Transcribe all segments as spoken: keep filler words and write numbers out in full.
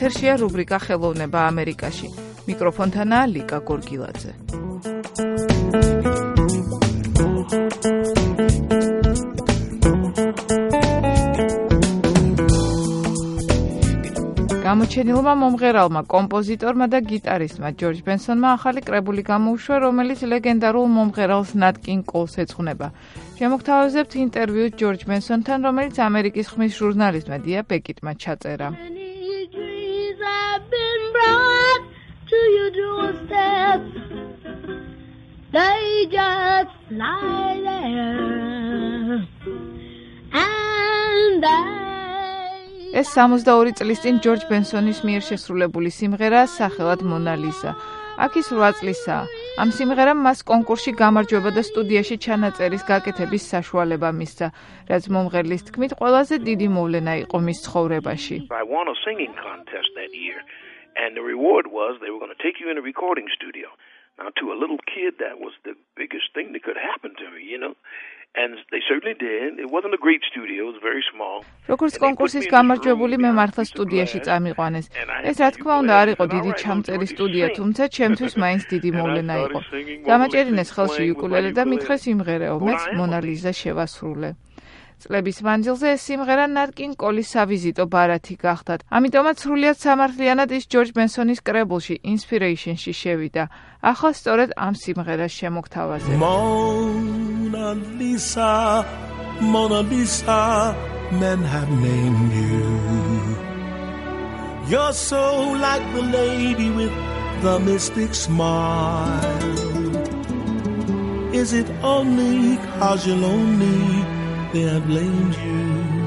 ეთერშია რუბრიკა ხელოვნება ამერიკაში. მიკროფონთანაა ლიკა გორგილაძე. გამოჩენილმა მომღერალმა, კომპოზიტორმა და გიტარისტმა ჯორჯ ბენსონმა ახალი კრებული გამოუშვა, რომელიც ლეგენდარულ მომღერალს ნატ კინგ კოლს ეძღვნება. შემოგთავაზებთ ინტერვიუს ჯორჯ ბენსონთან, რომელიც ამერიკის ხმის ჟურნალისტმა დია ბეკიტმა ჩაწერა. ეს სამოცდაორი წლის წინ ჯორჯ ბენსონის მიერ შესრულებული სიმღერაა სახელად მონა ლიზა. აქ ის რვა წლისაა. ამ სიმღერამ მას კონკურსში გამარჯვება და სტუდიაში ჩანაწერის გაკეთების საშუალება მისცა, რაც მომღერლის თქმით ყველაზე დიდი მოვლენა იყო მის ცხოვრებაში. I won a singing contest that year and the reward was they were going to take you in a recording studio. Now to a little kid that was the biggest thing that could happen to me, you know. And they certainly did. It wasn't a great studio, it was very small. როგორც კონკურსის გამარჯვებული მე მართლა სტუდიაში წამიყვანეს. ეს რა თქმა უნდა არ იყო დიდი ჩამწერი სტუდია, თუმცა ჩემთვის მაინც დიდი მოვლენა იყო. დამაჭერინეს ხელში იუკულელე და მითხრეს იმღერეო, მეც მონა ლიზა შევასრულე. წლების მანძილზე ეს სიმღერა ნატ კინგ კოლის სავიზიტო ბარათი გახდათ. ამიტომაც სრულიად სამართლიანად ის ჯორჯ ბენსონის კრებულში Inspiration-ში შევიდა. ახლა სწორედ ამ სიმღერას შემოგთავაზებ. Mona Lisa, Mona Lisa, men have named you. You're so like the lady with the mystic smile. Is it only 'cause you're lonely they have blamed you?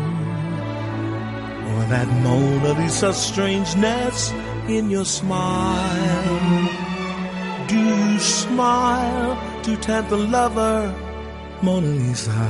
Or that Mona Lisa strangeness in your smile? Do you smile to tempt the lover, Mona Lisa?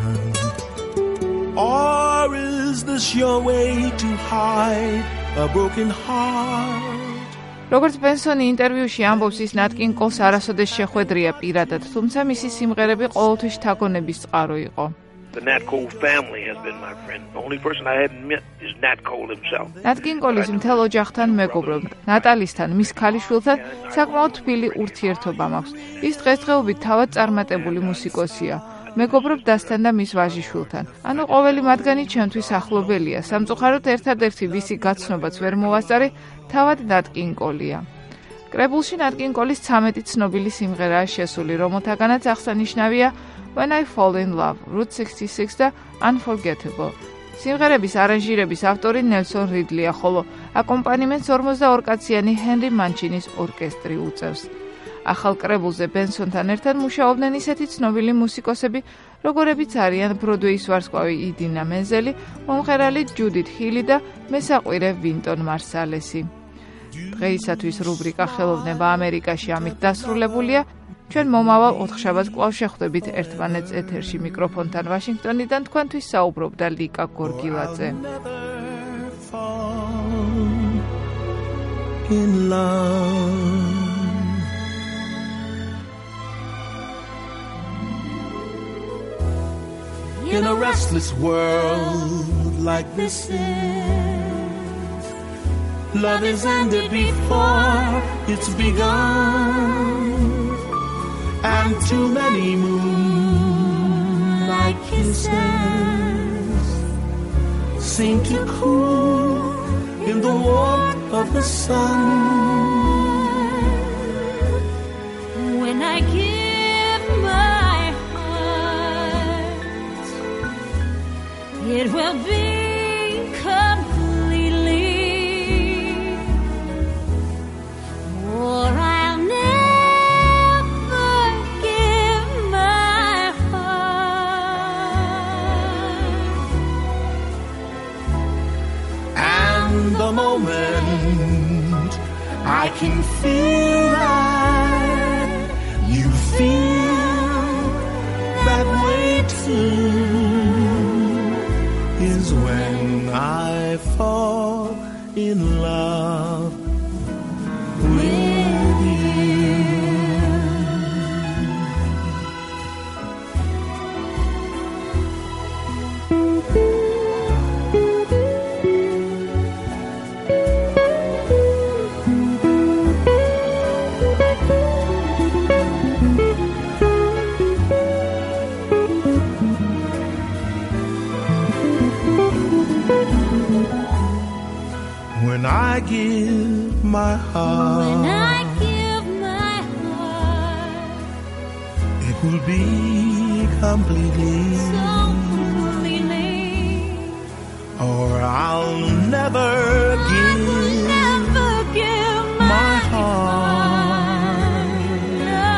Or is this your way to hide a broken heart? როგორც ბენსონი ინტერვიუში ამბობს, ის ნატ კინგ კოლს არასოდეს შეხვედრია პირადად, თუმცა მისი სიმღერები ყოველთვის თაგონების წყარო იყო. The Nat Cole family has been my friend. The only person I hadn't met is Nat Cole himself. ნატ კინგ კოლის მთელ ოჯახთან მეგობრობ, ნატალისთან, მის ქალიშვილთან საკმაოდ თბილი ურთიერთობა მაქვს. ის დღესდღეობით თავად წარმატებული მუსიკოსია. მეგობრობ დასთან და მის ვაჟიშვილთან. ანუ ყოველი მათგანი ჩემთვის ახლობელია. სამწუხაროდ ერთადერთი ვისი გაცნობაც ვერ მოვასწარი, თავად ნატ კინგ კოლია. კრებულში ნატ კინგ კოლის ცამეტი ცნობილი სიმღერაა შესული, რომელთაგანაც აღსანიშნავია When I Fall in Love, Route sixty-six და Unforgettable. სიმღერების არანჟირების ავტორი ნელსონ რიდლია, ხოლო აკომპანიმენტს ორმოცდაორი კაციანი ჰენრი მანჩინის ორკესტრი უწევს. ახალ კრებულზე ბენსონთან ერთად მუშაობდნენ ისეთი ცნობილი მუსიკოსები, როგორებიც არიან ბროდვეის ვარსკვლავი იდინა მენზელი, მომღერალი ჯუდით ჰილი და მესაყვირე ვინტონ მარსალესი. დღეისათვის რუბრიკა ხელოვნება ამერიკაში ამით დასრულებულია. ჩვენ მომავალ ოთხშაბათს კვლავ შეხვდებით ერთმანეთს ეთერში. მიკროფონთან ვაშინგტონიდან თქვენთვის საუბრობდა ლიკა გორგილაძე. In love. In a restless world like this is, love is ended before it's begun. And too many moonlight kisses seem to cool in the warmth of the sun. When I give my heart, it will be completely, or I'll never the moment I can feel that you feel that way too is when I fall in love with you. When I give my heart, when I give my heart, it will be completely, so completely, or I'll never I give will never give my, my heart. No.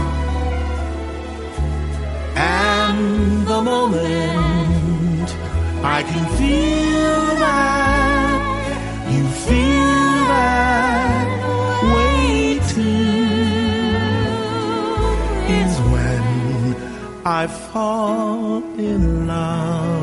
And the moment I can feel that, you feel that way too, is when I fall in love.